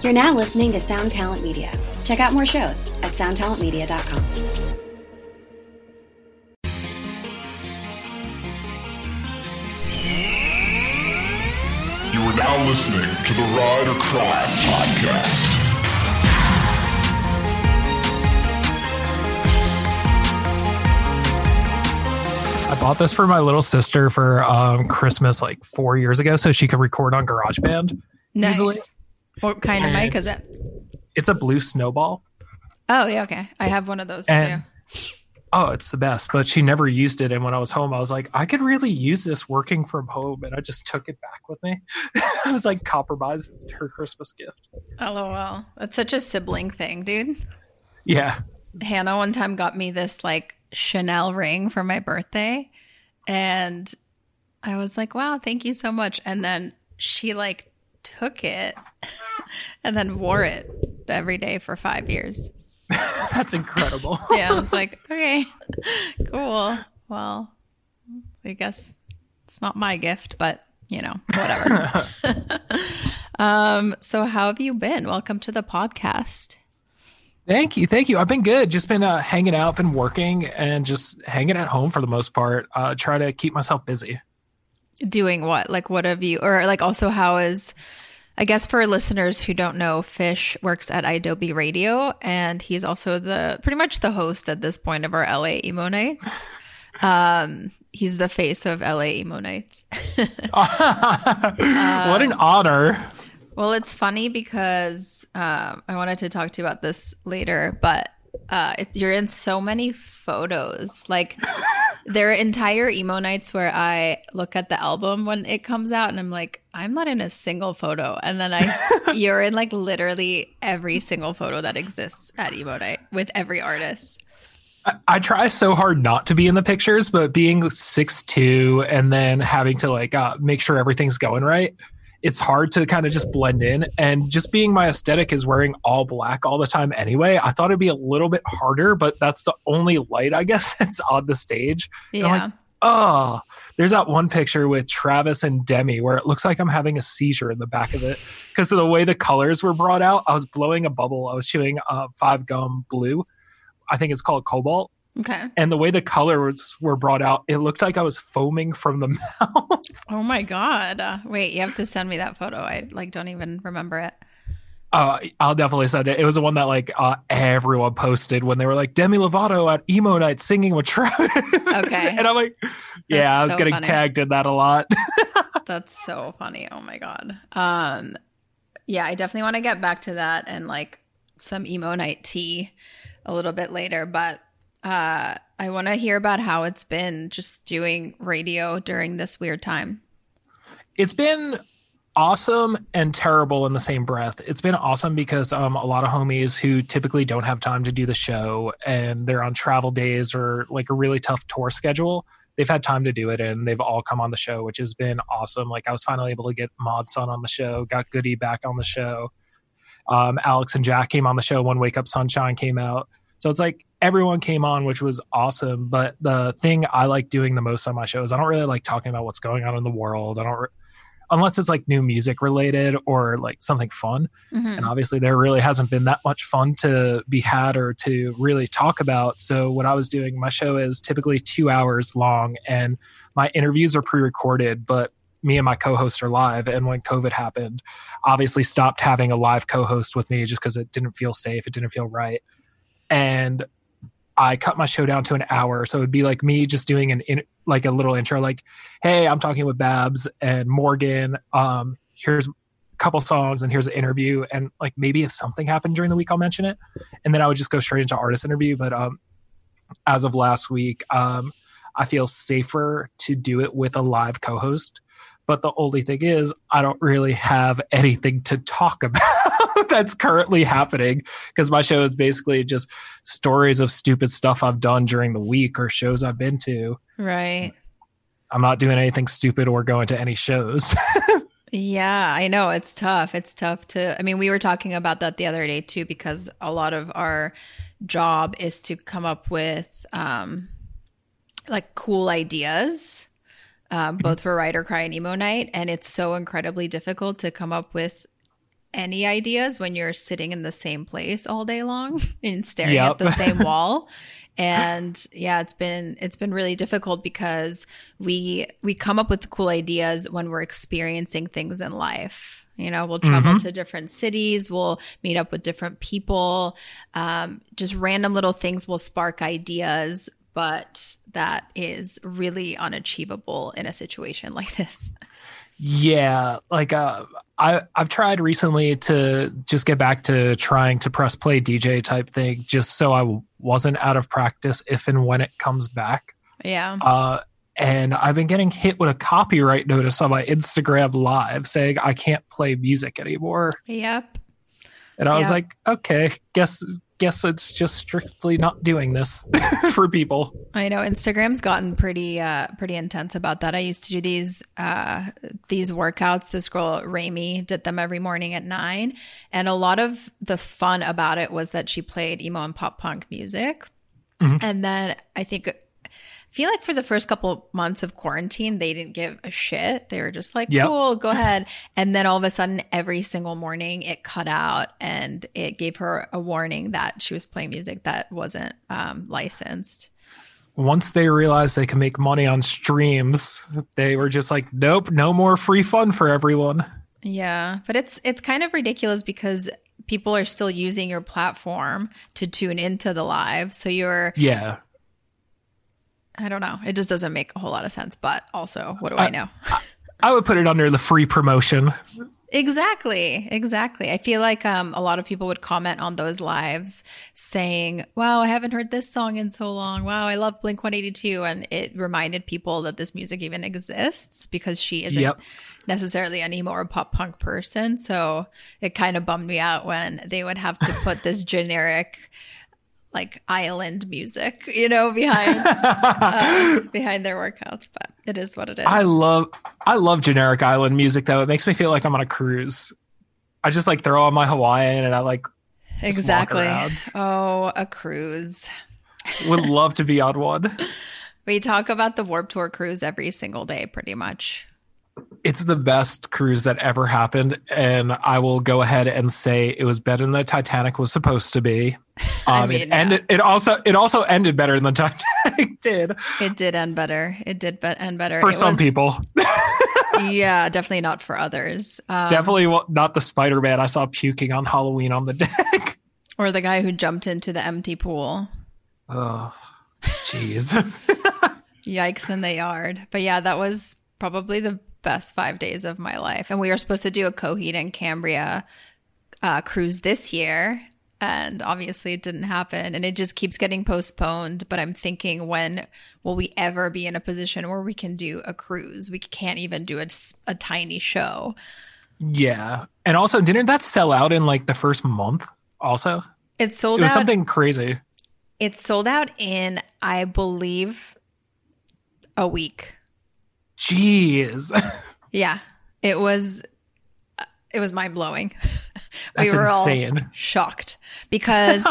You're now listening to Sound Talent Media. Check out more shows at soundtalentmedia.com. You are now listening to the Ride or Cry podcast. I bought this for my little sister for Christmas like 4 years ago so she could record on GarageBand easily. What kind of mic is it? It's a Blue Snowball. Oh, yeah, okay. I have one of those too. Oh, it's the best, but she never used it. And when I was home, I was like, I could really use this working from home. And I just took it back with me. I was like, compromised her Christmas gift. LOL. That's such a sibling thing, dude. Yeah. Hannah one time got me this like Chanel ring for my birthday. And I was like, wow, thank you so much. And then she like took it and then wore it every day for 5 years. That's incredible. Yeah, I was like, okay, cool. Well, I guess it's not my gift, but you know, whatever. So how have you been? Welcome to the podcast. Thank you. I've been good. Just been hanging out, been working, and just hanging at home for the most part. Try to keep myself busy. Doing what? Like, what have you, or like also how is, I guess for listeners who don't know, Fish works at Adobe Radio, and he's also pretty much the host at this point of our LA Emo Nights. He's the face of LA Emo Nights. What an honor. Well, it's funny because I wanted to talk to you about this later, but you're in so many photos. Like there are entire emo nights where I look at the album when it comes out and I'm like, I'm not in a single photo. And then you're in like literally every single photo that exists at emo night with every artist. I try so hard not to be in the pictures, but being 6'2" and then having to like make sure everything's going right, it's hard to kind of just blend in. And just being my aesthetic is wearing all black all the time anyway, I thought it'd be a little bit harder, but that's the only light, I guess, that's on the stage. Yeah. Oh, there's that one picture with Travis and Demi where it looks like I'm having a seizure in the back of it because of the way the colors were brought out. I was blowing a bubble. I was chewing 5-gum blue. I think it's called Cobalt. Okay. And the way the colors were brought out, it looked like I was foaming from the mouth. Oh my God. Wait, you have to send me that photo. I like don't even remember it. I'll definitely send it. It was the one that like everyone posted when they were like Demi Lovato at emo night singing with Travis. Okay. And I'm like, yeah, That's I was so getting funny. tagged in that a lot. That's so funny. Oh my God. Yeah, I definitely want to get back to that and like some emo night tea a little bit later, but I want to hear about how it's been just doing radio during this weird time. It's been awesome and terrible in the same breath. It's been awesome because a lot of homies who typically don't have time to do the show and they're on travel days or like a really tough tour schedule, they've had time to do it and they've all come on the show, which has been awesome. Like I was finally able to get Mod Sun on the show, got Goody back on the show. Alex and Jack came on the show when Wake Up Sunshine came out. So it's like everyone came on, which was awesome. But the thing I like doing the most on my show is I don't really like talking about what's going on in the world. Unless it's like new music related or like something fun. Mm-hmm. And obviously there really hasn't been that much fun to be had or to really talk about. So what I was doing, my show is typically 2 hours long and my interviews are pre-recorded, but me and my co-host are live. And when COVID happened, obviously stopped having a live co-host with me just because it didn't feel safe. It didn't feel right. And I cut my show down to an hour. So it'd be like me just doing like a little intro, like, hey, I'm talking with Babs and Morgan. Here's a couple songs and here's an interview. And like, maybe if something happened during the week, I'll mention it. And then I would just go straight into artist interview. But as of last week, I feel safer to do it with a live co-host. But the only thing is, I don't really have anything to talk about that's currently happening because my show is basically just stories of stupid stuff I've done during the week or shows I've been to. Right. I'm not doing anything stupid or going to any shows. Yeah, I know. It's tough. It's tough to, I mean, we were talking about that the other day too, because a lot of our job is to come up with like cool ideas. Both for Ride or Cry and Emo Night. And it's so incredibly difficult to come up with any ideas when you're sitting in the same place all day long and staring at the same wall. And yeah, it's been really difficult because we come up with cool ideas when we're experiencing things in life. You know, we'll travel to different cities, we'll meet up with different people, just random little things will spark ideas, but that is really unachievable in a situation like this. Yeah, like I've tried recently to just get back to trying to press play DJ type thing, just so I wasn't out of practice if and when it comes back. Yeah. And I've been getting hit with a copyright notice on my Instagram Live saying I can't play music anymore. Yep. And I was like, okay, guess it's just strictly not doing this for people. I know Instagram's gotten pretty intense about that. I used to do these workouts. This girl Rami did them every morning at 9, and a lot of the fun about it was that she played emo and pop punk music. And then I feel like for the first couple months of quarantine, they didn't give a shit. They were just like, cool, go ahead. And then all of a sudden, every single morning it cut out and it gave her a warning that she was playing music that wasn't licensed. Once they realized they can make money on streams, they were just like, nope, no more free fun for everyone. Yeah, but it's kind of ridiculous because people are still using your platform to tune into the live. So I don't know. It just doesn't make a whole lot of sense. But also, what do I know? I would put it under the free promotion. Exactly. I feel like a lot of people would comment on those lives saying, wow, I haven't heard this song in so long. Wow, I love Blink-182. And it reminded people that this music even exists because she isn't necessarily an emo or pop punk person. So it kind of bummed me out when they would have to put this generic like island music, you know, behind their workouts, but it is what it is. I love generic island music though. It makes me feel like I'm on a cruise. I just like throw on my Hawaiian and I like exactly. Oh, a cruise. Would love to be on one. We talk about the Warped Tour cruise every single day, pretty much. It's the best cruise that ever happened, and I will go ahead and say it was better than the Titanic was supposed to be. It also ended better than the Titanic did. It did end better. End better for some people. Yeah, definitely not for others. Definitely not the Spider-Man I saw puking on Halloween on the deck, or the guy who jumped into the empty pool. Oh, jeez. Yikes in the yard. But yeah, that was probably the best 5 days of my life. And we were supposed to do a Coheed and Cambria cruise this year, and obviously it didn't happen, and it just keeps getting postponed. But I'm thinking, when will we ever be in a position where we can do a cruise? We can't even do a tiny show. Yeah. And also, didn't that sell out in like the first month also? It was something crazy. It sold out in, I believe, a week. Jeez. Yeah, it was mind blowing. That's insane. All shocked because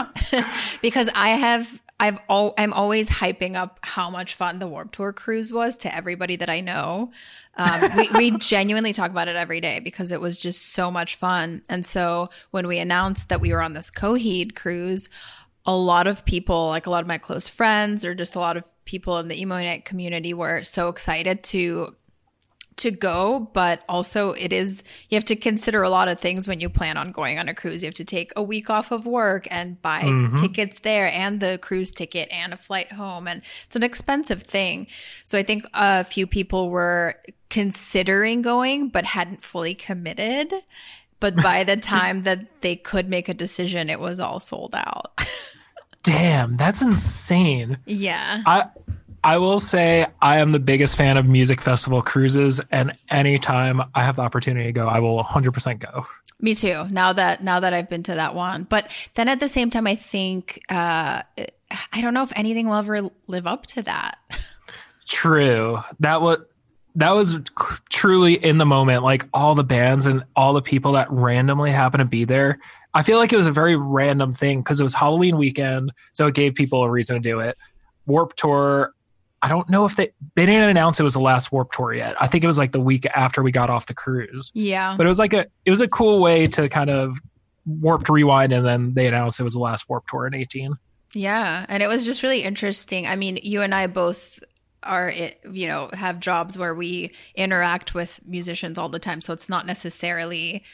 I'm always hyping up how much fun the Warped Tour cruise was to everybody that I know. We genuinely talk about it every day because it was just so much fun. And so when we announced that we were on this Coheed cruise, a lot of people, like a lot of my close friends or just a lot of people in the emo night community, were so excited to go. But also you have to consider a lot of things when you plan on going on a cruise. You have to take a week off of work and buy tickets there and the cruise ticket and a flight home. And it's an expensive thing. So I think a few people were considering going but hadn't fully committed. But by the time that they could make a decision, it was all sold out. Damn, that's insane. Yeah. I will say I am the biggest fan of music festival cruises, and anytime I have the opportunity to go, I will 100% go. Me too. Now that I've been to that one. But then at the same time, I think I don't know if anything will ever live up to that. True. That was truly in the moment, like all the bands and all the people that randomly happen to be there. I feel like it was a very random thing because it was Halloween weekend, so it gave people a reason to do it. Warped Tour, I don't know if they didn't announce it was the last Warped Tour yet. I think it was like the week after we got off the cruise. Yeah. But it was a cool way to kind of Warped Rewind, and then they announced it was the last Warped Tour in 2018. Yeah, and it was just really interesting. I mean, you and I both have jobs where we interact with musicians all the time, so it's not necessarily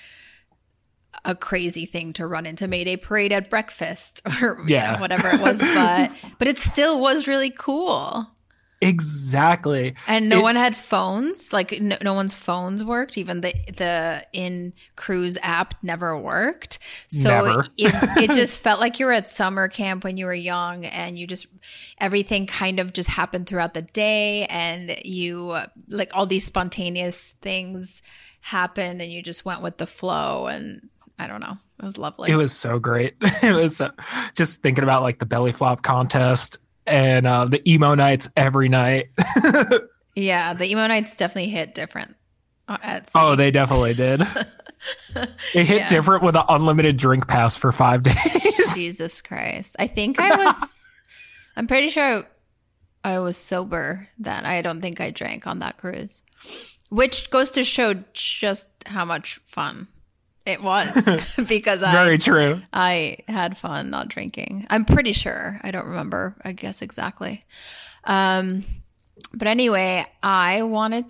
a crazy thing to run into Mayday Parade at breakfast or whatever it was, but it still was really cool. Exactly. And no one had phones. Like no one's phones worked. Even the in cruise app never worked. So it just felt like you were at summer camp when you were young, and everything kind of just happened throughout the day, and you like all these spontaneous things happened, and you just went with the flow. And I don't know, it was lovely. It was so great. It was just thinking about like the belly flop contest. And the emo nights every night. Yeah, the emo nights definitely hit different at sea. Oh, they definitely did. It hit different with an unlimited drink pass for 5 days. Jesus Christ. I think I'm pretty sure I was sober then. I don't think I drank on that cruise, which goes to show just how much fun it was because it's very true. I had fun not drinking. I'm pretty sure. I don't remember, I guess, exactly. But anyway, I wanted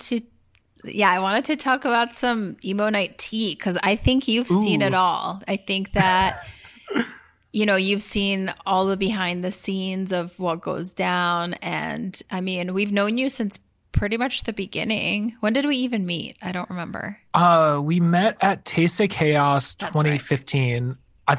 to talk about some emo night tea because I think you've seen it all. I think that, you've seen all the behind the scenes of what goes down. And I mean, we've known you since pretty much the beginning. When did we even meet? I don't remember. We met at Taste of Chaos 2015. Right.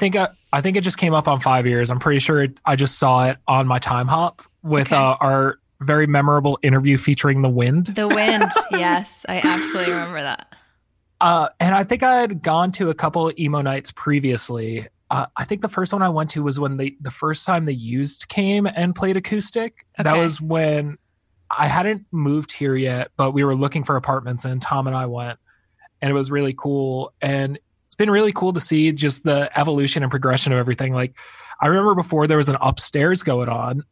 I think it just came up on 5 years. I'm pretty sure I just saw it on my time hop with our very memorable interview featuring The Wind. The Wind, yes. I absolutely remember that. And I think I had gone to a couple of emo nights previously. I think the first one I went to was when the first time The Used came and played acoustic. Okay. That was when I hadn't moved here yet, but we were looking for apartments, and Tom and I went, and it was really cool. And it's been really cool to see just the evolution and progression of everything. Like, I remember before there was an upstairs going on,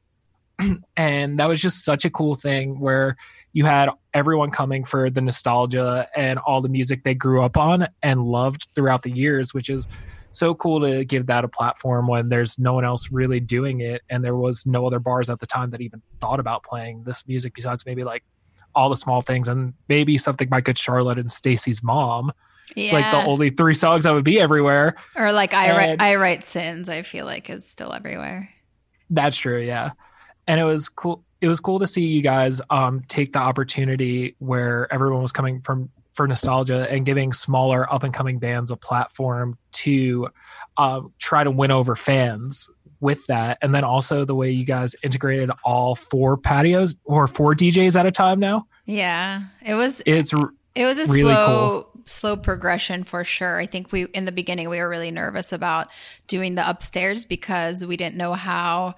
and that was just such a cool thing where you had everyone coming for the nostalgia and all the music they grew up on and loved throughout the years, which is so cool to give that a platform when there's no one else really doing it, and there was no other bars at the time that even thought about playing this music besides maybe like All the Small Things and maybe something by Good Charlotte and Stacy's Mom. Yeah. It's like the only 3 songs that would be everywhere. Or like I Write Sins, I feel like is still everywhere. That's true, yeah. And it was cool. It was cool to see you guys take the opportunity where everyone was coming from for nostalgia and giving smaller up and coming bands a platform to try to win over fans with that. And then also the way you guys integrated all 4 patios or 4 DJs at a time now. Yeah, it was a really slow progression for sure. I think in the beginning we were really nervous about doing the upstairs because we didn't know how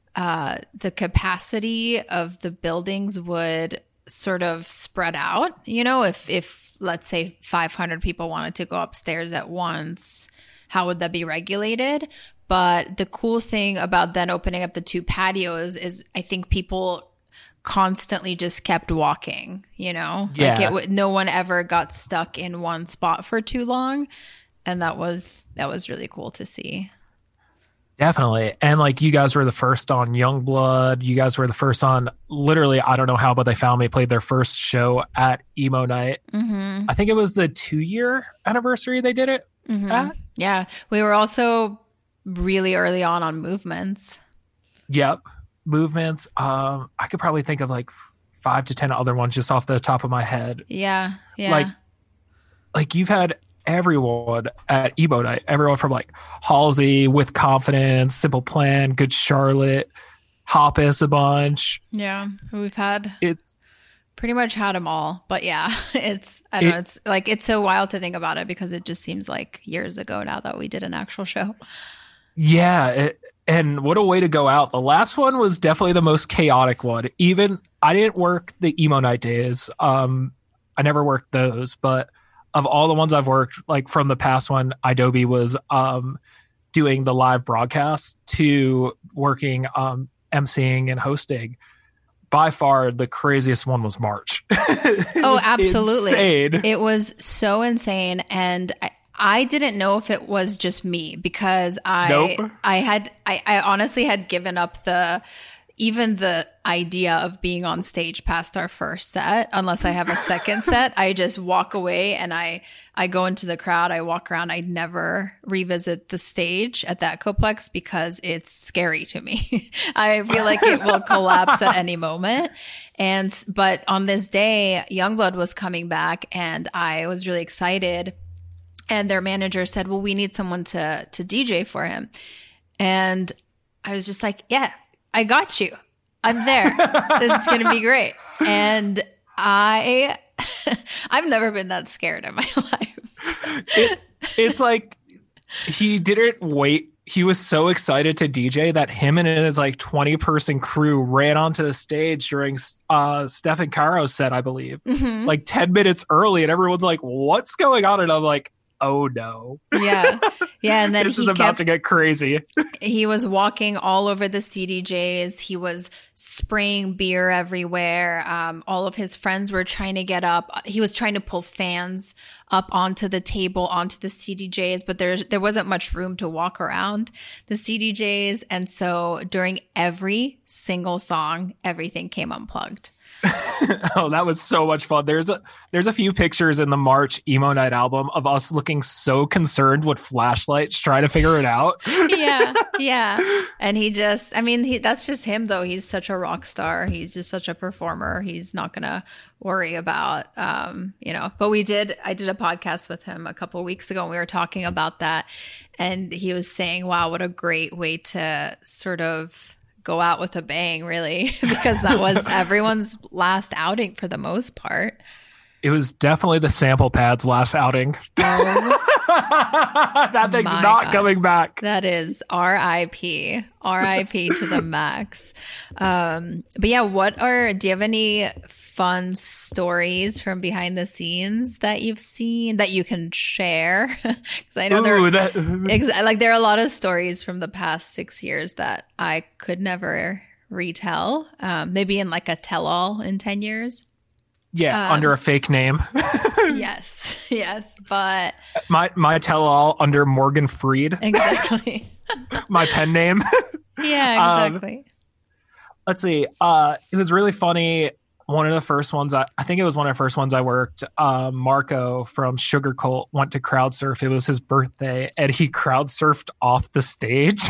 the capacity of the buildings would sort of spread out. If let's say 500 people wanted to go upstairs at once, how would that be regulated? But the cool thing about then opening up the 2 patios is I think people constantly just kept walking, Yeah. Like no one ever got stuck in one spot for too long. And that was really cool to see. Definitely. And like you guys were the first on Youngblood. You guys were the first on literally, I don't know how, but They Found Me played their first show at Emo Night. Mm-hmm. I think it was the 2-year anniversary they did it at. Yeah. We were also really early on Movements. Yep. Movements. I could probably think of like 5 to 10 other ones just off the top of my head. Yeah. Yeah. Like you've had everyone at Emo Night, everyone from like Halsey, With Confidence, Simple Plan, Good Charlotte, Hoppus a bunch. Yeah, it's pretty much had them all. But yeah, it's like it's so wild to think about it because it just seems like years ago now that we did an actual show. Yeah, and what a way to go out. The last one was definitely the most chaotic one. Even I didn't work the Emo Night days. I never worked those, but of all the ones I've worked, like from the past one, Adobe was doing the live broadcast to working emceeing and hosting. by far the craziest one was March. Oh, absolutely. Insane. It was so insane. And I didn't know if it was just me because I honestly had given up even the idea of being on stage past our first set. Unless I have a second set, I just walk away and I go into the crowd. I walk around. I never revisit the stage at that Coplex because it's scary to me. I feel like it will collapse at any moment. But on this day, Youngblood was coming back and I was really excited. And their manager said, well, we need someone to DJ for him. And I was just like, yeah, I got you. I'm there. This is going to be great. And I've never been that scared in my life. It's like he didn't wait. He was so excited to DJ that him and his like 20-person crew ran onto the stage during Stephen Caro's set, I believe, like 10 minutes early. And everyone's like, what's going on? And I'm like, oh no. Yeah. And then this is about to get crazy. He was walking all over the CDJs. He was spraying beer everywhere. All of his friends were trying to get up. He was trying to pull fans up onto the table, onto the CDJs, but there wasn't much room to walk around the CDJs. And so during every single song, everything came unplugged. Oh, that was so much fun. There's a few pictures in the March Emo Night album of us looking so concerned with flashlights trying to figure it out. Yeah. And that's just him though. He's such a rock star. He's just such a performer. He's not gonna worry about but I did a podcast with him a couple of weeks ago and we were talking about that and he was saying, wow, what a great way to sort of go out with a bang, really, because that was everyone's last outing for the most part. It was definitely the Sample Pad's last outing. That thing's not coming back. That is RIP. RIP to the max. But yeah, do you have any fun stories from behind the scenes that you've seen that you can share? Because I know there are a lot of stories from the past 6 years that I could never retell. Maybe in like a tell-all in 10 years. Yeah, under a fake name. Yes, but my tell-all under Morgan Freed. Exactly. My pen name. Yeah, exactly. Let's see. It was really funny. One of the first ones, I think it was one of the first ones I worked. Marco from Sugar Cult went to crowd surf. It was his birthday, and he crowd surfed off the stage.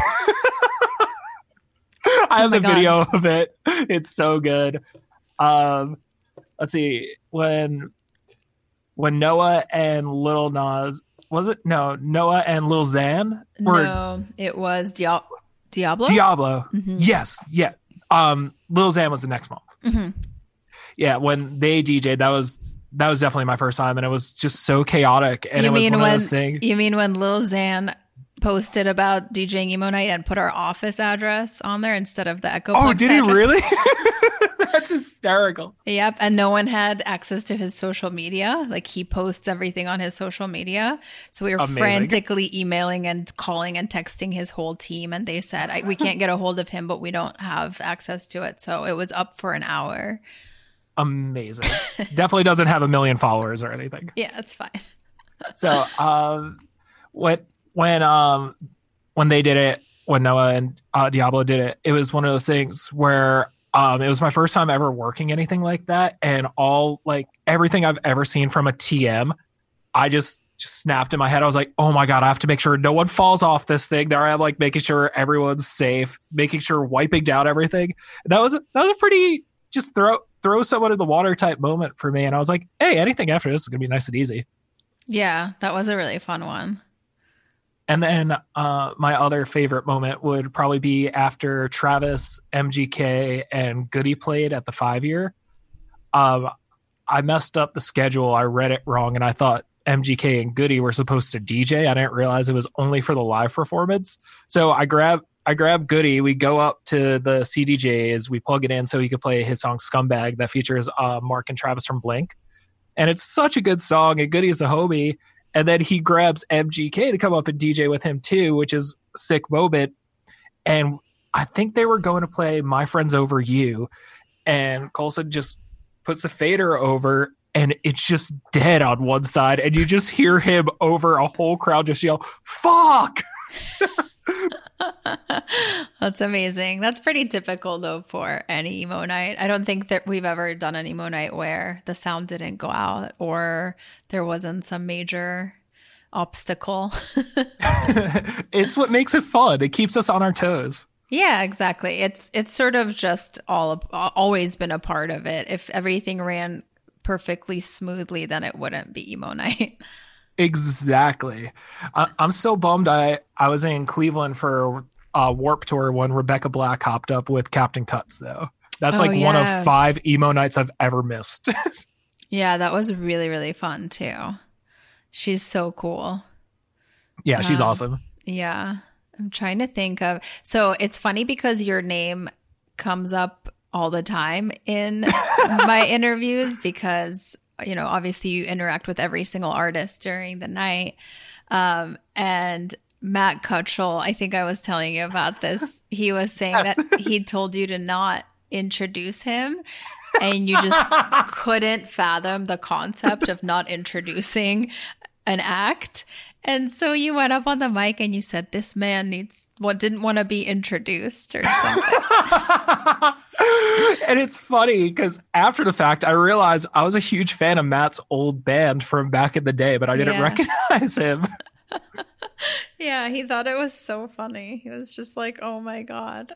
I have the video of it. It's so good. Let's see, when Noah and Lil Nas, was it? No, Noah and Lil Xan? No, it was Diablo. Mm-hmm. Yes, yeah. Lil Xan was the next month. Mm-hmm. Yeah, when they DJ'd, that was definitely my first time, and it was just so chaotic. And you mean when Lil Xan posted about DJing Emo Night and put our office address on there instead of the Echo? Oh, did he really? That's hysterical. Yep. And no one had access to his social media. Like he posts everything on his social media. So we were frantically emailing and calling and texting his whole team. And they said, we can't get a hold of him, but we don't have access to it. So it was up for an hour. Amazing. Definitely doesn't have 1 million followers or anything. Yeah, it's fine. So when they did it, when Noah and Diablo did it, it was one of those things where it was my first time ever working anything like that, and everything I've ever seen from a TM, I just snapped in my head. I was like, oh my God, I have to make sure no one falls off this thing. There I am, like making sure everyone's safe, making sure wiping down everything. That was a pretty just throw someone in the water type moment for me. And I was like, hey, anything after this is gonna be nice and easy. Yeah, that was a really fun one. And then my other favorite moment would probably be after Travis, MGK, and Goody played at the 5-year. I messed up the schedule. I read it wrong, and I thought MGK and Goody were supposed to DJ. I didn't realize it was only for the live performance. So I grab Goody. We go up to the CDJs. We plug it in so he could play his song Scumbag that features Mark and Travis from Blink. And it's such a good song, and Goody's a homie. And then he grabs MGK to come up and DJ with him too, which is a sick moment. And I think they were going to play My Friends Over You. and Coulson just puts a fader over, and it's just dead on one side, and you just hear him over a whole crowd just yell, "Fuck!" That's amazing. That's pretty typical though for any emo night. I don't think that we've ever done an emo night where the sound didn't go out or there wasn't some major obstacle. It's what makes it fun. It keeps us on our toes. Yeah, exactly. It's sort of just always been a part of it. If everything ran perfectly smoothly, then it wouldn't be emo night. Exactly. I'm so bummed. I was in Cleveland for Warped Tour when Rebecca Black hopped up with Captain Cuts, though. That's one of 5 emo nights I've ever missed. Yeah, that was really, really fun too. She's so cool. Yeah, she's awesome. Yeah. I'm trying to think of. So it's funny because your name comes up all the time in my interviews because, you know, obviously you interact with every single artist during the night. And Matt Cuttrell, I think I was telling you about this. He was saying that he told you to not introduce him and you just couldn't fathom the concept of not introducing an act. And so you went up on the mic and you said, this man didn't want to be introduced or something. And it's funny because after the fact, I realized I was a huge fan of Matt's old band from back in the day, but I didn't recognize him. Yeah, he thought it was so funny. He was just like, oh my God.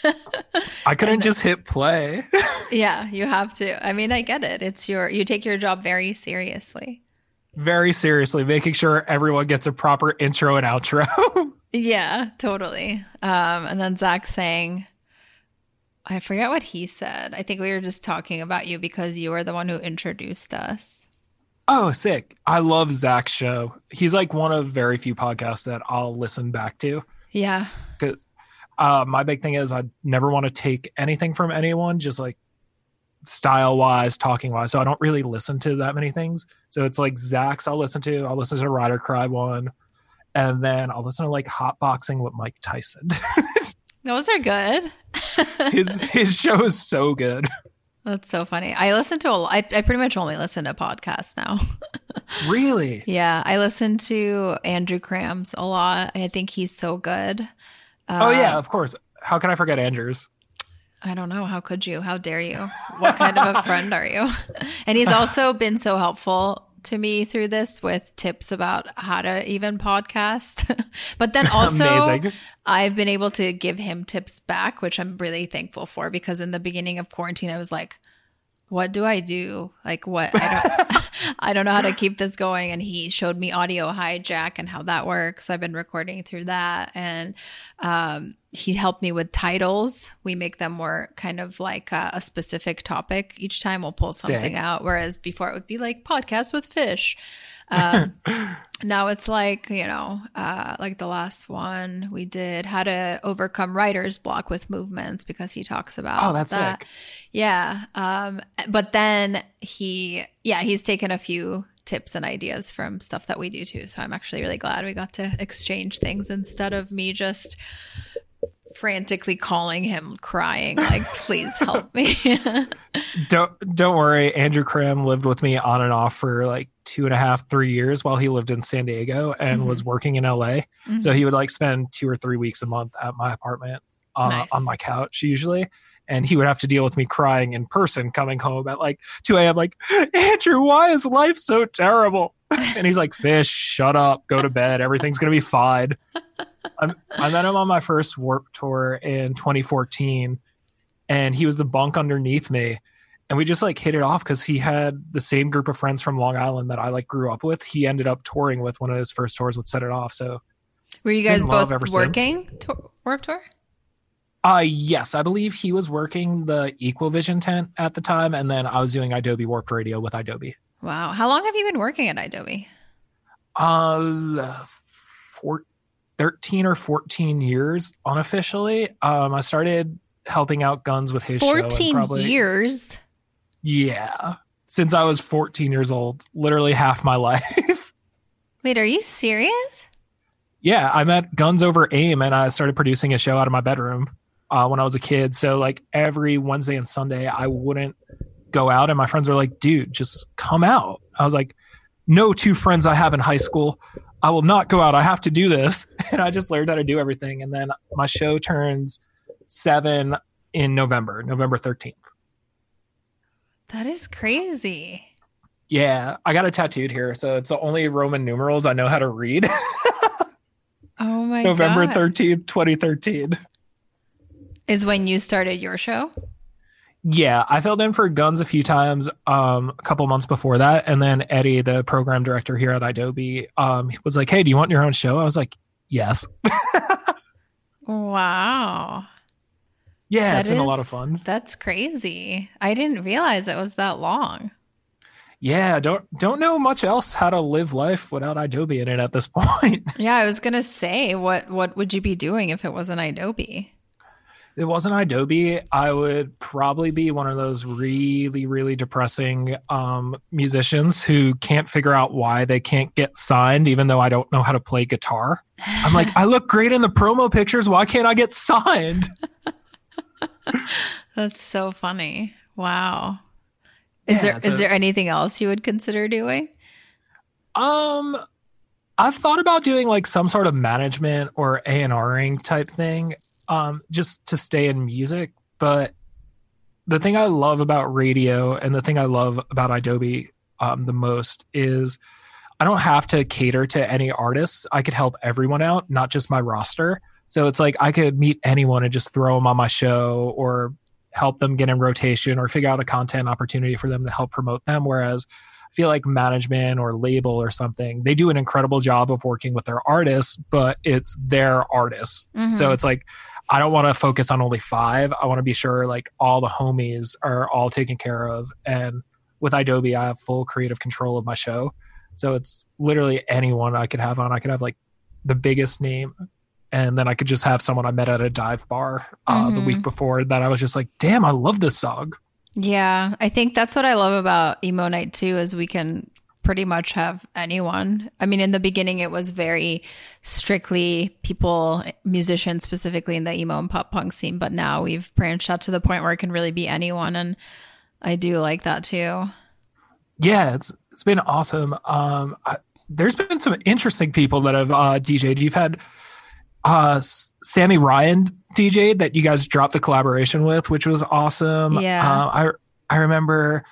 I couldn't just hit play. Yeah, you have to. I mean, I get it. You take your job very seriously. Very seriously, making sure everyone gets a proper intro and outro. Yeah, totally. And then Zach saying, I forget what he said. I think we were just talking about you because you were the one who introduced us. Oh, sick. I love Zach's show. He's like one of very few podcasts that I'll listen back to. Yeah. Because my big thing is I never want to take anything from anyone, just like style wise, talking wise. So I don't really listen to that many things. So it's like Zach's I'll listen to Rider Cry one. And then I'll listen to like Hotboxing with Mike Tyson. Those are good. his show is so good. That's so funny. I listen to I pretty much only listen to podcasts now. Really? Yeah. I listen to Andrew Krams a lot. I think he's so good. Oh yeah, of course. How can I forget Andrews? I don't know. How could you? How dare you? What kind of a friend are you? And he's also been so helpful to me through this with tips about how to even podcast. But then also Amazing. I've been able to give him tips back, which I'm really thankful for because in the beginning of quarantine, I was like, what do I do? Like what? I don't know how to keep this going. And he showed me Audio Hijack and how that works. I've been recording through that. And he helped me with titles. We make them more kind of like a specific topic. Each time we'll pull something out. Whereas before it would be like podcast with fish. Now it's like, you know, like the last one we did how to overcome writer's block with movements because he talks about that's that. sick. Yeah. But then he's taken a few tips and ideas from stuff that we do too. So I'm actually really glad we got to exchange things instead of me just frantically calling him crying like please help me. Don't worry, Andrew Cram lived with me on and off for like 2.5 3 years while he lived in San Diego and was working in LA. So he would like spend 2 or 3 weeks a month at my apartment Nice. on my couch usually, and he would have to deal with me crying in person coming home at like 2 a.m. like, Andrew, why is life so terrible? And he's like, Fish, shut up, go to bed, everything's gonna be fine. I met him on my first Warped Tour in 2014, and he was the bunk underneath me, and we just like hit it off because he had the same group of friends from Long Island that I like grew up with. He ended up touring with one of his first tours with Set It Off. So were you guys both working Warped Tour? Yes, I believe he was working the Equalvision tent at the time, and then I was doing Adobe Warped Radio with Adobe. Wow. How long have you been working at Adobe? 13 or 14 years unofficially. I started helping out Guns with his 14 years? Yeah. Since I was 14 years old, literally half my life. Wait, are you serious? Yeah, I met Guns over AIM and I started producing a show out of my bedroom when I was a kid. So like every Wednesday and Sunday, I wouldn't go out, and my friends were like, dude, just come out. I was like, no two friends I have in high school, I will not go out. I have to do this. And I just learned how to do everything. And then my show turns 7 in November 13th. That is crazy. Yeah, I got it tattooed here. So it's the only Roman numerals I know how to read. Oh my November God. 13th, 2013. Is when you started your show? Yeah, I filled in for Guns a few times a couple months before that. And then Eddie, the program director here at Adobe, was like, hey, do you want your own show? I was like, yes. Wow. Yeah, it's been a lot of fun. That's crazy. I didn't realize it was that long. Yeah, don't know much else how to live life without Adobe in it at this point. Yeah, I was going to say, what would you be doing if it wasn't Adobe? If it wasn't Adobe, I would probably be one of those really, really depressing musicians who can't figure out why they can't get signed, even though I don't know how to play guitar. I'm like, I look great in the promo pictures. Why can't I get signed? That's so funny. Wow. Yeah, Is there anything else you would consider doing? I've thought about doing like some sort of management or A&Ring type thing, just to stay in music. But the thing I love about radio and the thing I love about Adobe the most is I don't have to cater to any artists. I could help everyone out, not just my roster. So it's like I could meet anyone and just throw them on my show or help them get in rotation or figure out a content opportunity for them to help promote them. Whereas I feel like management or label or something, they do an incredible job of working with their artists, but it's their artists. Mm-hmm. So it's like, I don't want to focus on only 5. I want to be sure like all the homies are all taken care of. And with Adobe, I have full creative control of my show. So it's literally anyone I could have on. I could have like the biggest name, and then I could just have someone I met at a dive bar the week before that I was just like, damn, I love this song. Yeah, I think that's what I love about Emo Night too, is we can pretty much have anyone. I mean, in the beginning, it was very strictly people, musicians specifically in the emo and pop punk scene, but now we've branched out to the point where it can really be anyone, and I do like that too. Yeah, it's been awesome. There's been some interesting people that have DJ'd. You've had Sammy Ryan DJ that you guys dropped the collaboration with, which was awesome. Yeah. I remember,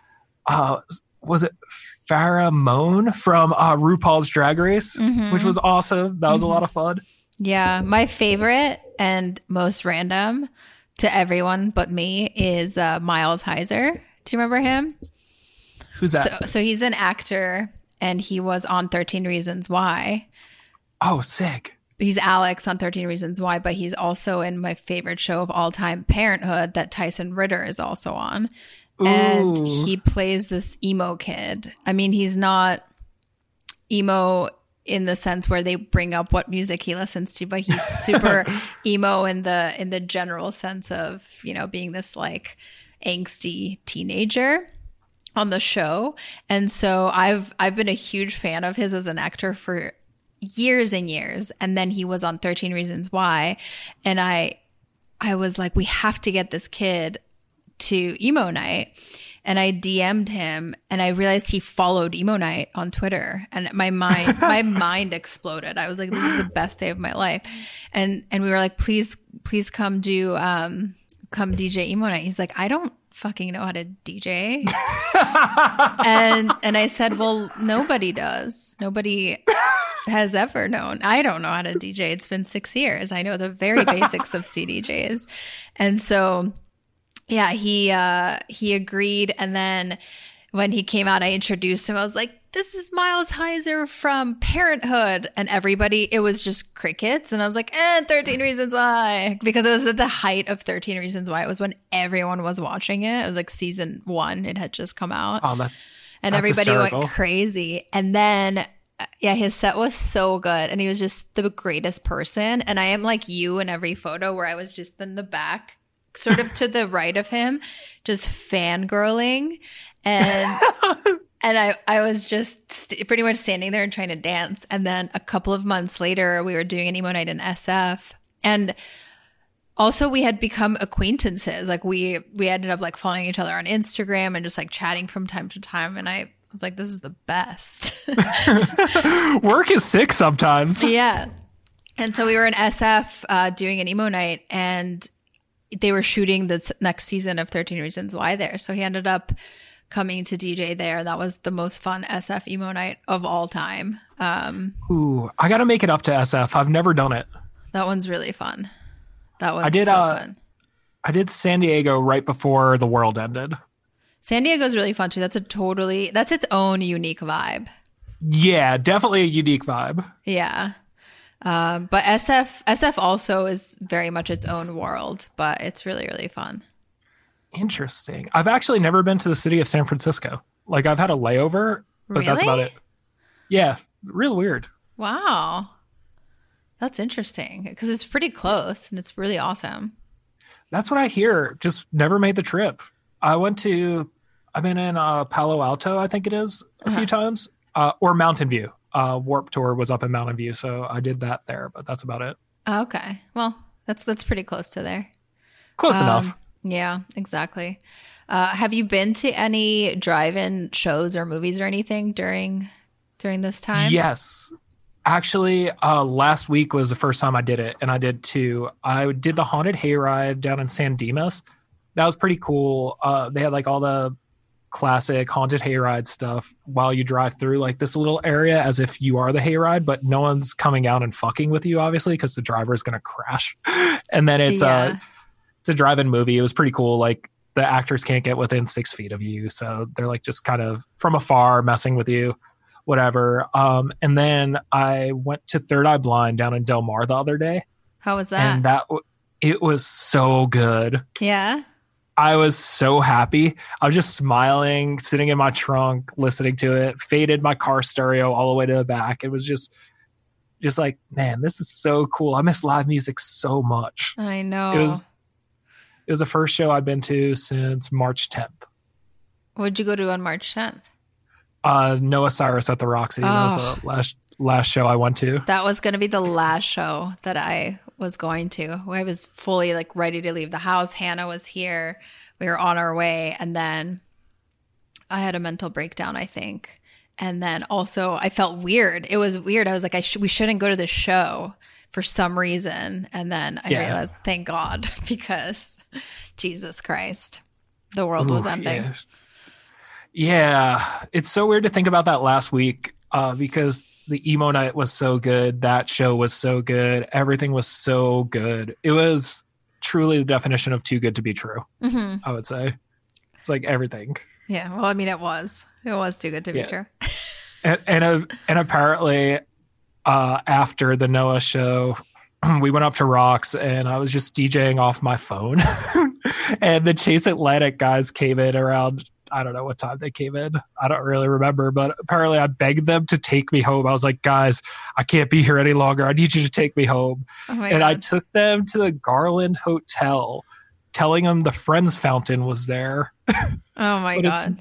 was it Farrah Moan from RuPaul's Drag Race, which was awesome. That was a lot of fun. Yeah. My favorite and most random to everyone but me is Miles Heiser. Do you remember him? Who's that? So he's an actor, and he was on 13 Reasons Why. Oh, sick. He's Alex on 13 Reasons Why, but he's also in my favorite show of all time, Parenthood, that Tyson Ritter is also on. Ooh. And he plays this emo kid. I mean, he's not emo in the sense where they bring up what music he listens to, but he's super emo in the general sense of, you know, being this like angsty teenager on the show. And so I've been a huge fan of his as an actor for years and years. And then he was on 13 Reasons Why. And I was like, we have to get this kid to Emo Night. And I DM'd him, and I realized he followed Emo Night on Twitter, and my mind exploded. I was like, this is the best day of my life. And we were like, please come DJ Emo Night. He's like, I don't fucking know how to DJ. and I said, well, nobody does. Nobody has ever known. I don't know how to DJ. It's been 6 years. I know the very basics of CDJs. And so yeah, he agreed. And then when he came out, I introduced him. I was like, this is Miles Heiser from Parenthood. And everybody, it was just crickets. And I was like, 13 Reasons Why. Because it was at the height of 13 Reasons Why. It was when everyone was watching it. It was like season 1. It had just come out. Oh, and everybody hysterical. Went crazy. And then, yeah, his set was so good. And he was just the greatest person. And I am like you in every photo where I was just in the back, sort of to the right of him, just fangirling. And I was just pretty much standing there and trying to dance. And then a couple of months later, we were doing an Emo Night in SF. And Also, we had become acquaintances. Like we ended up like following each other on Instagram and just like chatting from time to time. And I was like, this is the best. Work is sick sometimes. Yeah. And so we were in SF doing an emo night, and they were shooting the next season of 13 Reasons Why there. So he ended up coming to DJ there. That was the most fun SF emo night of all time. Ooh, I got to make it up to SF. I've never done it. That one's really fun. That was so fun. I did San Diego right before the world ended. San Diego's really fun too. That's its own unique vibe. Yeah, definitely a unique vibe. Yeah. But SF also is very much its own world, but it's really, really fun. Interesting. I've actually never been to the city of San Francisco. Like, I've had a layover, but that's about it. Yeah, real weird. Wow. That's interesting because it's pretty close and it's really awesome. That's what I hear. Just never made the trip. I've been in Palo Alto, I think it is, a few times, or Mountain View. Warped Tour was up in Mountain View, so I did that there, but that's about it. Okay. Well, that's pretty close to there. Close enough. Yeah, exactly. Have you been to any drive-in shows or movies or anything during this time? Yes. Actually, last week was the first time I did it, and I did two. I did the Haunted Hayride down in San Dimas. That was pretty cool. They had like all the classic Haunted Hayride stuff while you drive through like this little area as if you are the hayride, but no one's coming out and fucking with you, obviously, because the driver is going to crash. And then it's a drive-in movie. It was pretty cool. Like, the actors can't get within 6 feet of you, so they're like just kind of from afar messing with you. Whatever. And then I went to Third Eye Blind down in Del Mar the other day. How was that? And it was so good. Yeah. I was so happy. I was just smiling, sitting in my trunk, listening to it, faded my car stereo all the way to the back. It was just like, man, this is so cool. I miss live music so much. I know. It was the first show I'd been to since March 10th. What'd you go to on March 10th? Noah Cyrus at the Roxy. That was the last show I went to. That was going to be the last show that I was going to. I was fully like ready to leave the house. Hannah was here. We were on our way. And then I had a mental breakdown, I think. And then also I felt weird. It was weird. I was like, we shouldn't go to this show for some reason. And then I realized, thank God, because Jesus Christ, the world was ending. Yeah, it's so weird to think about that last week because the emo night was so good. That show was so good. Everything was so good. It was truly the definition of too good to be true, I would say. It's like everything. Yeah, well, I mean, it was too good to be true. and apparently after the Noah show, we went up to Rocks and I was just DJing off my phone. And the Chase Atlantic guys came in around, I don't know what time they came in. I don't really remember, but apparently I begged them to take me home. I was like, guys, I can't be here any longer. I need you to take me home. God. I took them to the Garland Hotel, telling them the Friends Fountain was there. Oh my God.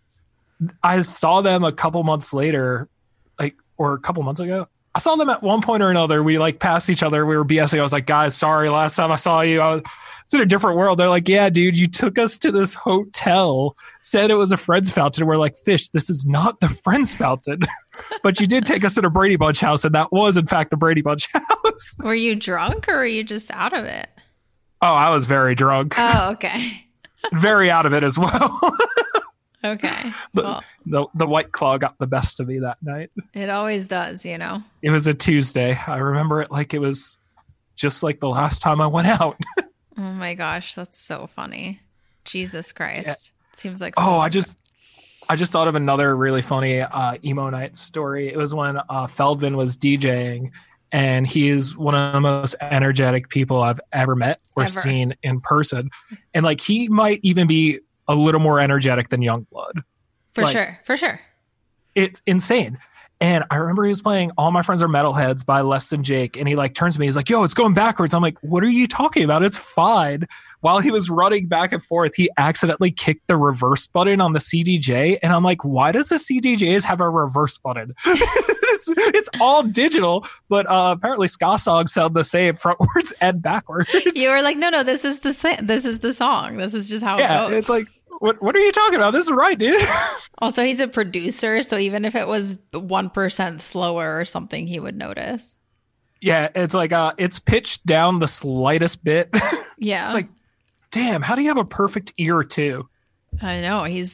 I saw them a couple months later, or a couple months ago. I saw them at one point or another. We passed each other. We were BSing. I was like, guys, sorry. Last time I saw you, I was in a different world. They're like, yeah, dude, you took us to this hotel, said it was a Friends Fountain. We're like, Fish, this is not the Friends Fountain. But you did take us to the Brady Bunch house. And that was, in fact, the Brady Bunch house. Were you drunk or were you just out of it? Oh, I was very drunk. Oh, okay. Very out of it as well. Okay. The White Claw got the best of me that night. It always does, you know. It was a Tuesday. I remember it like it was just like the last time I went out. Oh my gosh, that's so funny. Jesus Christ. Yeah. It seems like I just thought of another really funny emo night story. It was when Feldman was DJing, and he is one of the most energetic people I've ever met or seen in person. And he might even be a little more energetic than Youngblood. For sure. It's insane. And I remember he was playing All My Friends Are Metalheads by Less Than Jake. And he turns to me, he's like, yo, it's going backwards. I'm like, what are you talking about? It's fine. While he was running back and forth, he accidentally kicked the reverse button on the CDJ. And I'm like, why does the CDJs have a reverse button? it's all digital, but apparently ska songs sound the same frontwards and backwards. You were like, no, this is the song. This is just how it goes. It's like, what are you talking about? This is right, dude. Also, he's a producer, so even if it was 1% slower or something, he would notice. Yeah, it's like it's pitched down the slightest bit. Yeah. It's like, damn, how do you have a perfect ear too? I know. He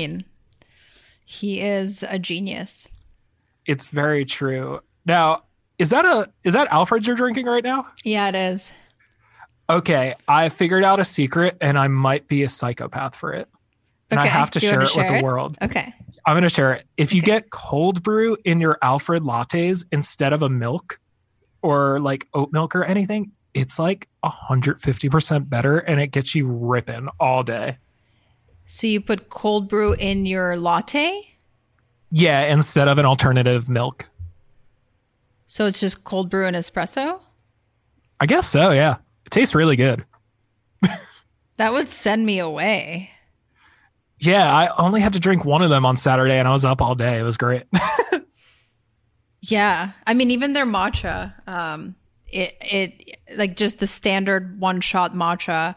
is a genius. It's very true. Now, is that Alfred's you're drinking right now? Yeah, it is. Okay, I figured out a secret and I might be a psychopath for it. And I have to share it with the world. Okay. I'm going to share it. If you get cold brew in your Alfred lattes instead of a milk or like oat milk or anything, it's like 150% better and it gets you ripping all day. So you put cold brew in your latte? Yeah, instead of an alternative milk. So it's just cold brew and espresso? I guess so, yeah. It tastes really good. That would send me away. Yeah, I only had to drink one of them on Saturday and I was up all day. It was great. Yeah. I mean, even their matcha, it like just the standard one shot matcha,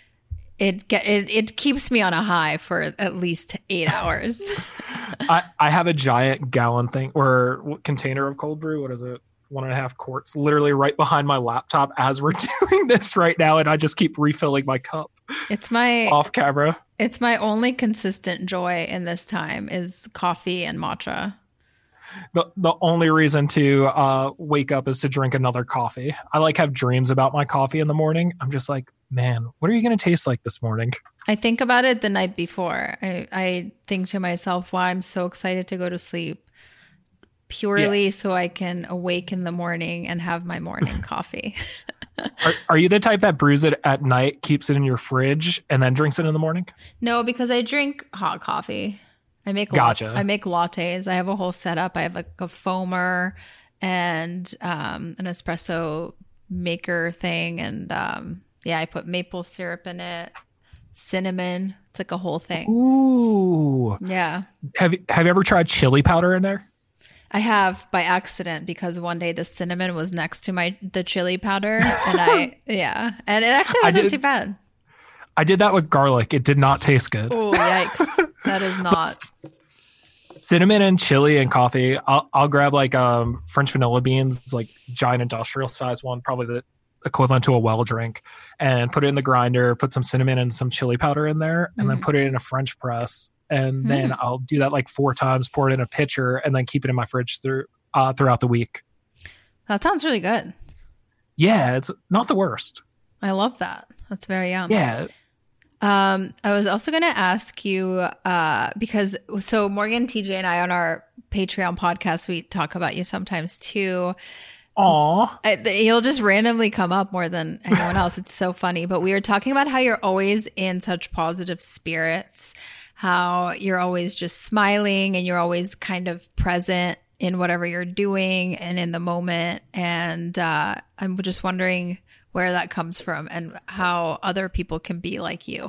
it keeps me on a high for at least 8 hours. I have a giant gallon thing or container of cold brew. What is it? 1.5 quarts, literally right behind my laptop as we're doing this right now. And I just keep refilling my cup. It's my off camera. It's my only consistent joy in this time is coffee and matcha. The only reason to wake up is to drink another coffee. I like have dreams about my coffee in the morning. I'm just like, man, what are you going to taste like this morning? I think about it the night before. I think to myself, why I'm so excited to go to sleep purely so I can awake in the morning and have my morning coffee. Are you the type that brews it at night, keeps it in your fridge, and then drinks it in the morning? No, because I drink hot coffee. I make Gotcha. I make lattes. I have a whole setup. I have like a foamer and an espresso maker thing, and I put maple syrup in it, cinnamon. It's like a whole thing. Ooh. Yeah. Have you ever tried chili powder in there? I have by accident because one day the cinnamon was next to the chili powder, and and it actually wasn't too bad. I did that with garlic. It did not taste good. Oh, yikes. That is not. Cinnamon and chili and coffee. I'll grab like French vanilla beans. It's like giant industrial size one, probably the equivalent to a well drink, and put it in the grinder, put some cinnamon and some chili powder in there, and then put it in a French press. And then I'll do that like 4 times, pour it in a pitcher, and then keep it in my fridge throughout the week. That sounds really good. Yeah, it's not the worst. I love that. That's very yum. Yeah. I was also going to ask you, because Morgan, TJ, and I on our Patreon podcast, we talk about you sometimes too. Aw. You'll just randomly come up more than anyone else. It's so funny. But we were talking about how you're always in such positive spirits, how you're always just smiling and you're always kind of present in whatever you're doing and in the moment. And I'm just wondering where that comes from and how other people can be like you.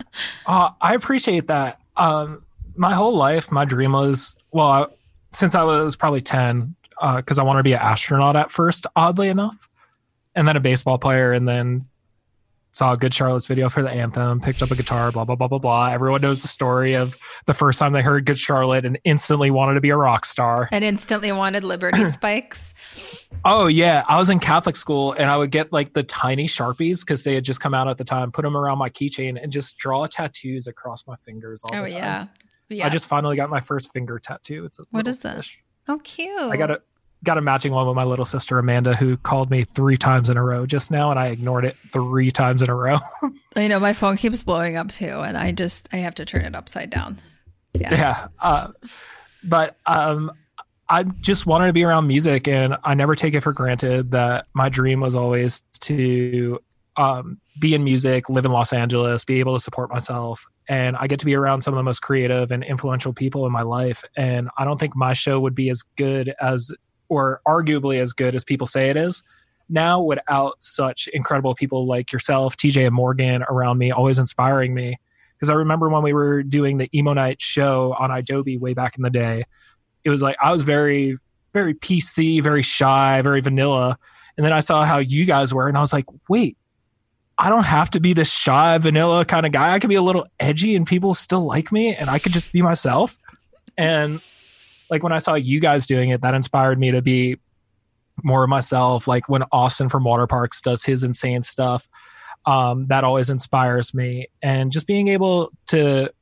I appreciate that. My whole life, my dream was, since I was probably 10, because I wanted to be an astronaut at first, oddly enough, and then a baseball player, and then saw a Good Charlotte's video for the anthem, picked up a guitar, blah, blah, blah, blah, blah. Everyone knows the story of the first time they heard Good Charlotte and instantly wanted to be a rock star. And instantly wanted Liberty Spikes. Oh, yeah. I was in Catholic school and I would get like the tiny Sharpies because they had just come out at the time, put them around my keychain and just draw tattoos across my fingers all the time. Yeah. I just finally got my first finger tattoo. What is that? Fish. Oh, cute. I got a matching one with my little sister Amanda, who called me 3 times in a row just now, and I ignored it 3 times in a row. I know my phone keeps blowing up too, and I have to turn it upside down. Yes. Yeah, but I just wanted to be around music, and I never take it for granted that my dream was always to be in music, live in Los Angeles, be able to support myself. And I get to be around some of the most creative and influential people in my life. And I don't think my show would be as good as, or arguably as good as people say it is now, without such incredible people like yourself, TJ and Morgan around me, always inspiring me. Because I remember when we were doing the Emo Night show on Adobe way back in the day, it was like I was very very PC, very shy, very vanilla. And then I saw how you guys were, and I was like, wait, I don't have to be this shy, vanilla kind of guy. I can be a little edgy and people still like me, and I could just be myself. And like when I saw you guys doing it, that inspired me to be more of myself. Like when Austin from Water Parks does his insane stuff, that always inspires me. And just being able to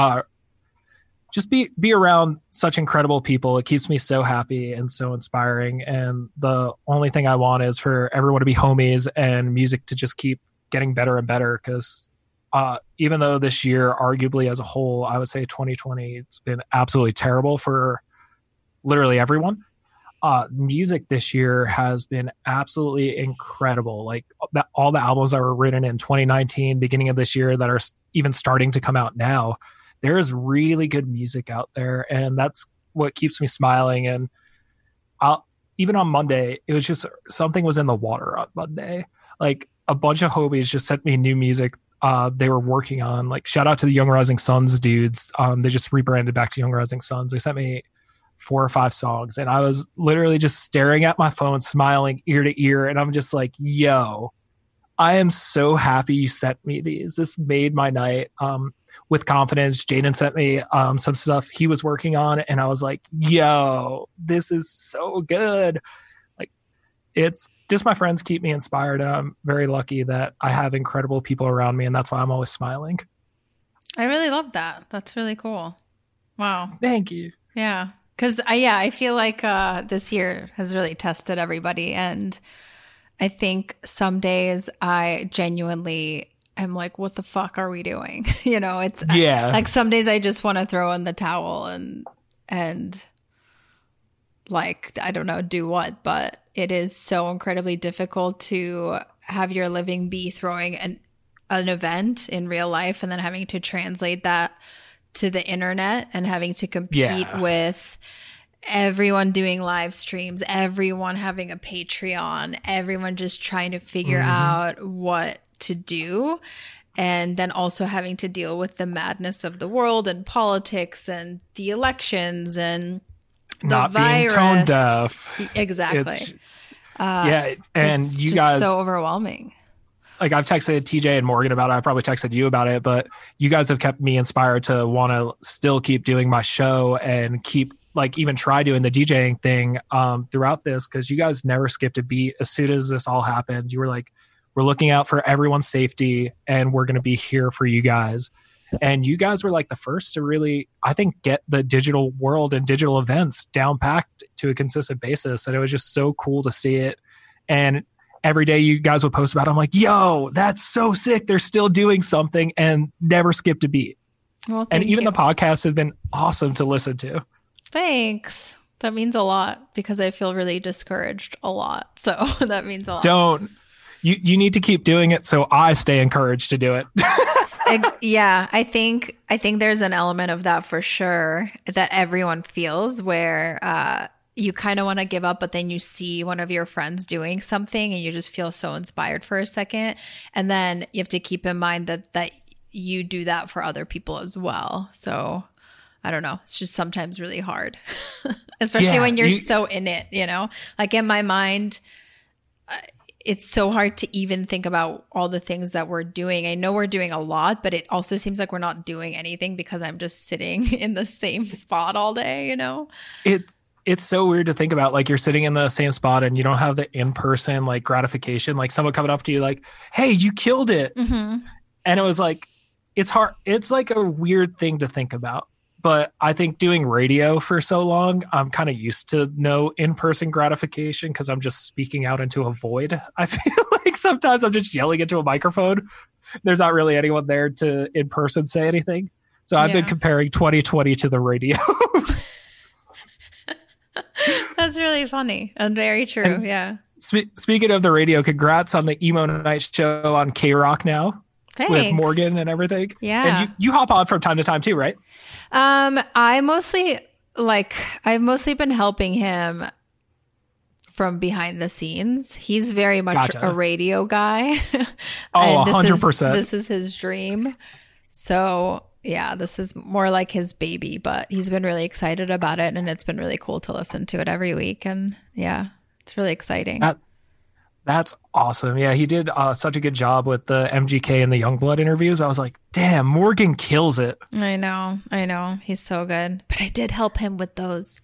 just be around such incredible people, it keeps me so happy and so inspiring. And the only thing I want is for everyone to be homies and music to just keep getting better and better. Because even though this year, arguably as a whole, I would say 2020, it's been absolutely terrible for literally everyone. Music this year has been absolutely incredible. Like all the albums that were written in 2019, beginning of this year, that are even starting to come out now, there is really good music out there. And that's what keeps me smiling. And even on Monday, it was just something was in the water on Monday. Like a bunch of homies just sent me new music they were working on. Like shout out to the Young Rising Suns dudes. They just rebranded back to Young Rising Suns. They sent me 4 or 5 songs, and I was literally just staring at my phone, smiling ear to ear. And I'm just like, yo, I am so happy you sent me these. This made my night. With Confidence, Jaden sent me some stuff he was working on, and I was like, yo, this is so good. Like, it's just my friends keep me inspired, and I'm very lucky that I have incredible people around me, and that's why I'm always smiling. I really love that. That's really cool. Wow. Thank you. Yeah. Because I feel like this year has really tested everybody. And I think some days I genuinely am like, what the fuck are we doing? You know, it's like some days I just want to throw in the towel and like, I don't know, do what, but it is so incredibly difficult to have your living be throwing an event in real life and then having to translate that to the internet and having to compete with everyone doing live streams, everyone having a Patreon, everyone just trying to figure out what to do. And then also having to deal with the madness of the world and politics and the elections and the not virus. Being tone deaf. Exactly. And it's you just guys so overwhelming. Like I've texted TJ and Morgan about it. I probably texted you about it, but you guys have kept me inspired to want to still keep doing my show and keep like even try doing the DJing thing throughout this. Cause you guys never skipped a beat. As soon as this all happened, you were like, we're looking out for everyone's safety and we're going to be here for you guys. And you guys were like the first to really, I think, get the digital world and digital events down packed to a consistent basis. And it was just so cool to see it. And every day you guys would post about it. I'm like, yo, that's so sick. They're still doing something and never skipped a beat. Well, and even you. the podcast has been awesome to listen to. Thanks. That means a lot because I feel really discouraged a lot. So that means a lot. Don't. You need to keep doing it so I stay encouraged to do it. Yeah, I think there's an element of that for sure that everyone feels where you kind of want to give up, but then you see one of your friends doing something and you just feel so inspired for a second. And then you have to keep in mind that you do that for other people as well. So I don't know. It's just sometimes really hard, especially when you're so in it, you know, like in my mind, it's so hard to even think about all the things that we're doing. I know we're doing a lot, but it also seems like we're not doing anything because I'm just sitting in the same spot all day, you know? It's so weird to think about, like you're sitting in the same spot and you don't have the in-person like gratification, like someone coming up to you like, hey, you killed it. Mm-hmm. And it was like, it's hard. It's like a weird thing to think about. But I think doing radio for so long, I'm kind of used to no in-person gratification because I'm just speaking out into a void. I feel like sometimes I'm just yelling into a microphone. There's not really anyone there to in person say anything. So I've been comparing 2020 to the radio. That's really funny and very true. And yeah. Speaking of the radio, congrats on the Emo Night show on K-Rock now. Thanks. With Morgan and everything. Yeah. And you hop on from time to time too, right? I've mostly been helping him from behind the scenes. He's very much a radio guy. Oh, 100%. This is his dream. So yeah, this is more like his baby, but he's been really excited about it, and it's been really cool to listen to it every week. And yeah, it's really exciting. That's awesome. Yeah, he did such a good job with the MGK and the Youngblood interviews. I was like, damn, Morgan kills it. I know. He's so good. But I did help him with those.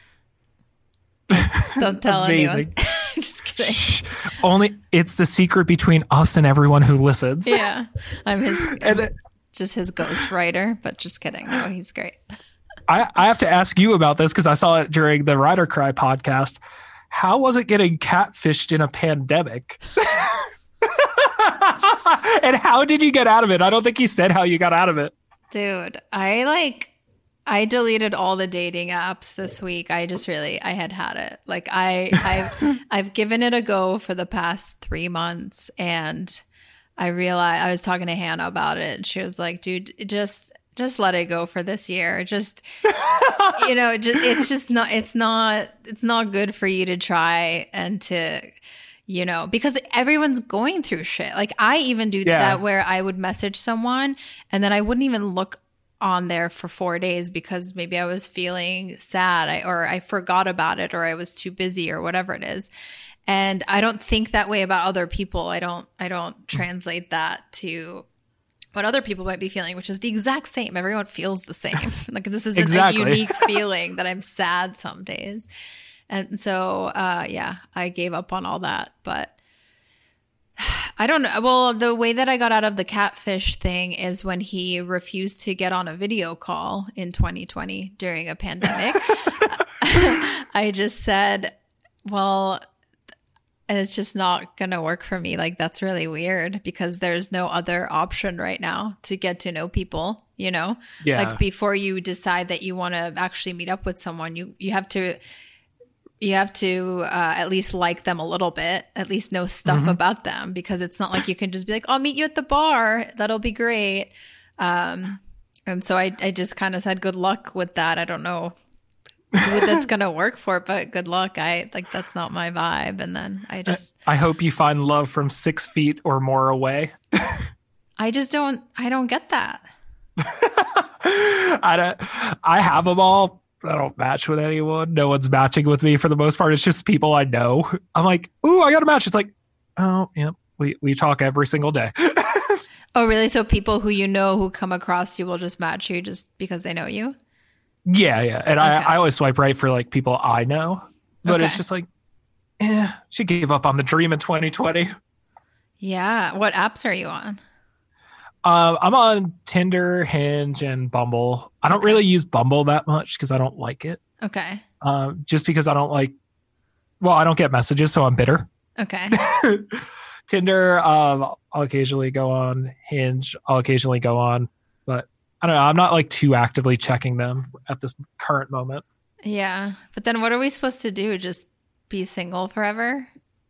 Don't tell anyone. Just kidding. Shh. Only it's the secret between us and everyone who listens. Yeah. I'm just his ghostwriter, but just kidding. No, he's great. I have to ask you about this because I saw it during the Rider Cry podcast. How was it getting catfished in a pandemic? And how did you get out of it? I don't think you said how you got out of it. Dude, I deleted all the dating apps this week. I had it. Like I've given it a go for the past 3 months, and I realized I was talking to Hannah about it, and she was like, dude, just let it go for this year. Just, it's not good for you to try and to, because everyone's going through shit. Like I even do that where I would message someone and then I wouldn't even look on there for 4 days because maybe I was feeling sad or I forgot about it or I was too busy or whatever it is. And I don't think that way about other people. I don't translate that to what other people might be feeling, which is the exact same. Everyone feels the same. Like this is exactly. a unique feeling that I'm sad some days. And so, I gave up on all that, but I don't know. Well, the way that I got out of the catfish thing is when he refused to get on a video call in 2020 during a pandemic. I just said, well, it's just not going to work for me. Like, that's really weird because there's no other option right now to get to know people, Yeah. Like before you decide that you want to actually meet up with someone, you have to at least like them a little bit, at least know stuff about them, because it's not like you can just be like, I'll meet you at the bar. That'll be great. And so I just kind of said, good luck with that. I don't know who that's going to work for, but good luck. That's not my vibe. And then I hope you find love from 6 feet or more away. I don't get that. I have them all. I don't match with anyone. No one's matching with me for the most part. It's just people I know. I'm like, ooh, I got a match. It's like, oh, yeah, we talk every single day. Oh, really? So people who who come across you will just match you just because they know you? Yeah. And okay. I always swipe right for like people I know. But It's just like, she gave up on the dream in 2020. Yeah. What apps are you on? I'm on Tinder, Hinge, and Bumble. I don't really use Bumble that much because I don't like it. Okay. Just because I don't get messages, so I'm bitter. Okay. Tinder, I'll occasionally go on. Hinge, I'll occasionally go on. But I don't know. I'm not like too actively checking them at this current moment. Yeah. But then what are we supposed to do? Just be single forever?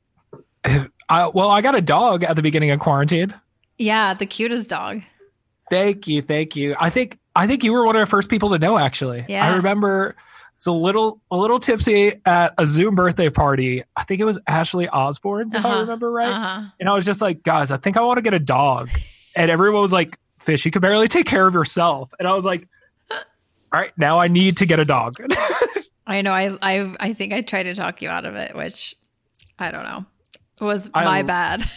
I got a dog at the beginning of quarantine. Yeah, the cutest dog. Thank you. I think you were one of the first people to know, actually. Yeah. I remember it's a little tipsy at a Zoom birthday party. I think it was Ashley Osborne's, if I remember right. And I was just like, guys, I think I want to get a dog. And everyone was like, Fish, you can barely take care of yourself. And I was like, all right, now I need to get a dog. I know. I think I tried to talk you out of it, which I don't know. Was my bad.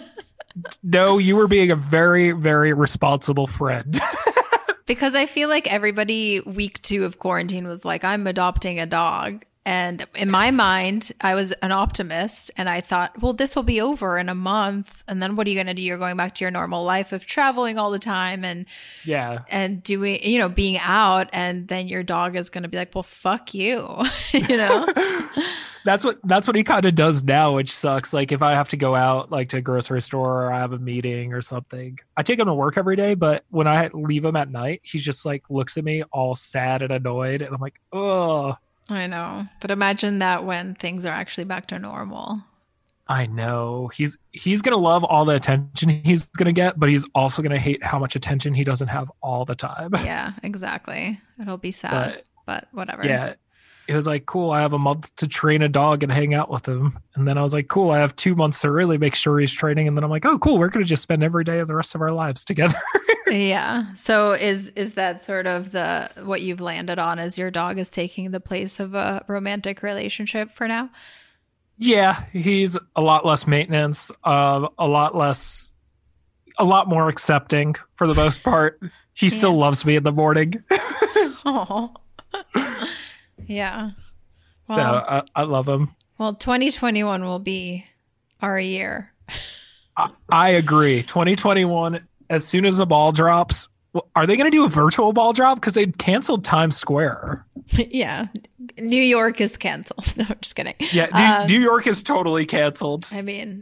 No, you were being a very, very responsible friend. Because I feel like everybody week 2 of quarantine was like, I'm adopting a dog. And in my mind, I was an optimist and I thought, well, this will be over in a month. And then what are you going to do? You're going back to your normal life of traveling all the time and doing, being out. And then your dog is going to be like, well, fuck you, That's what he kind of does now, which sucks. Like if I have to go out like to a grocery store or I have a meeting or something, I take him to work every day. But when I leave him at night, he's just like looks at me all sad and annoyed. And I'm like, oh, I know. But imagine that when things are actually back to normal. I know. He's going to love all the attention he's going to get, but he's also going to hate how much attention he doesn't have all the time. Yeah, exactly. It'll be sad, but whatever. Yeah. It was like, cool, I have a month to train a dog and hang out with him. And then I was like, cool, I have 2 months to really make sure he's training. And then I'm like, oh, cool, we're going to just spend every day of the rest of our lives together. Yeah. So is that sort of what you've landed on, is your dog is taking the place of a romantic relationship for now? Yeah, he's a lot less maintenance, a lot more accepting for the most part. He still loves me in the morning. Oh. Yeah. Well, So I love him. Well, 2021 will be our year. I agree. 2021, as soon as the ball drops, are they going to do a virtual ball drop? Because they canceled Times Square. Yeah. New York is canceled. No, I'm just kidding. Yeah, New York is totally canceled. I mean,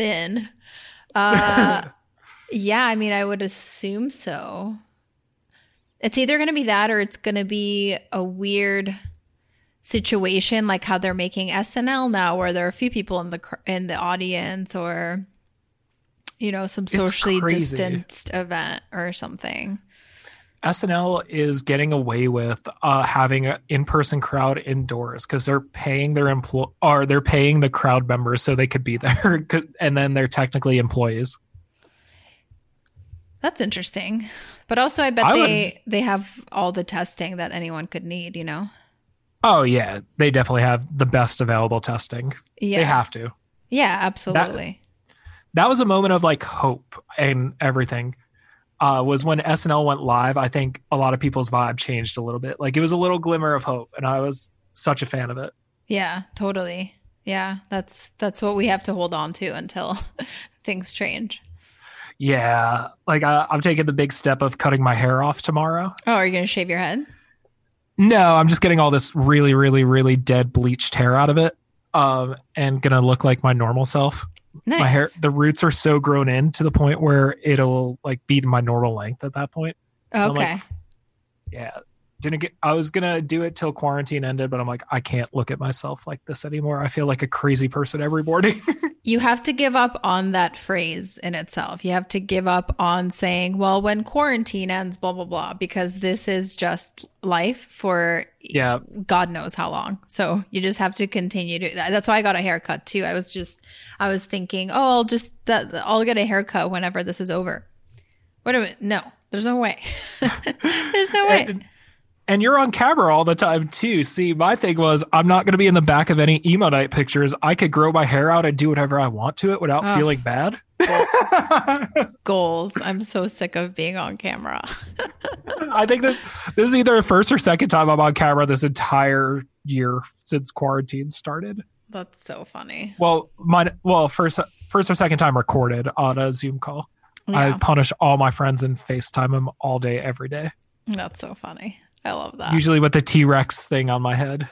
yeah, I mean, I would assume so. It's either going to be that or it's going to be a weird situation like how they're making SNL now, where there are a few people in the audience, or some socially distanced event or something. SNL is getting away with having an in-person crowd indoors because they're paying they're paying the crowd members so they could be there, and then they're technically employees. That's interesting, but also I bet they have all the testing that anyone could need. Oh yeah, they definitely have the best available testing. Yeah, they have to. Yeah, absolutely. That was a moment of like hope and everything. Was when SNL went live. I think a lot of people's vibe changed a little bit. Like it was a little glimmer of hope, and I was such a fan of it. Yeah, totally. Yeah, that's what we have to hold on to until things change. Yeah, like I'm taking the big step of cutting my hair off tomorrow. Oh, are you going to shave your head? No, I'm just getting all this really, really, really dead bleached hair out of it, and gonna look like my normal self. Nice. My hair, the roots are so grown in to the point where it'll like be my normal length at that point. So okay. I was gonna do it till quarantine ended, but I'm like, I can't look at myself like this anymore. I feel like a crazy person every morning. You have to give up on that phrase in itself. You have to give up on saying, well, when quarantine ends, blah, blah, blah, because this is just life for God knows how long. So you just have to continue to. That's why I got a haircut too. I was thinking, I'll get a haircut whenever this is over. Wait a minute. No, there's no way. There's no way. And you're on camera all the time too. See, my thing was, I'm not going to be in the back of any emo night pictures. I could grow my hair out and do whatever I want to it without feeling bad. Goals. I'm so sick of being on camera. I think this is either the first or second time I'm on camera this entire year since quarantine started. That's so funny. Well, first or second time recorded on a Zoom call. Yeah. I punish all my friends and FaceTime them all day, every day. That's so funny. I love that. Usually with the T-Rex thing on my head.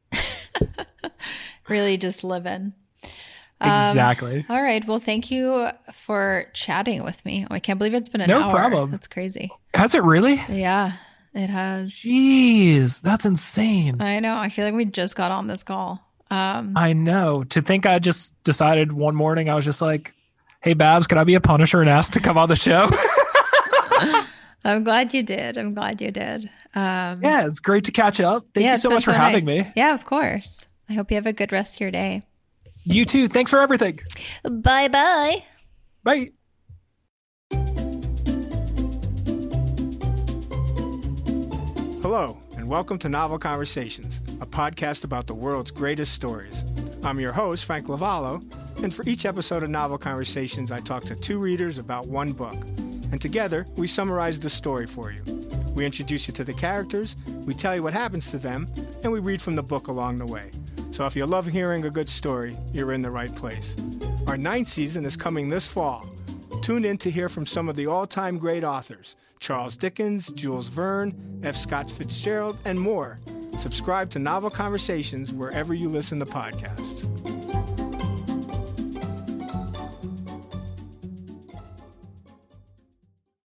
Really just living. Exactly. All right. Well, thank you for chatting with me. I can't believe it's been an hour. No problem. That's crazy. Has it really? Yeah, it has. Jeez, that's insane. I know. I feel like we just got on this call. I know. To think I just decided one morning, I was just like, hey, Babs, could I be a Punisher and ask to come on the show? I'm glad you did. Yeah, it's great to catch up. Thank you so much for having me. Yeah, of course. I hope you have a good rest of your day. You too. Thanks for everything. Bye-bye. Bye. Hello, and welcome to Novel Conversations, a podcast about the world's greatest stories. I'm your host, Frank Lavallo, and for each episode of Novel Conversations, I talk to two readers about one book. And together, we summarize the story for you. We introduce you to the characters, we tell you what happens to them, and we read from the book along the way. So if you love hearing a good story, you're in the right place. Our 9th season is coming this fall. Tune in to hear from some of the all-time great authors, Charles Dickens, Jules Verne, F. Scott Fitzgerald, and more. Subscribe to Novel Conversations wherever you listen to podcasts.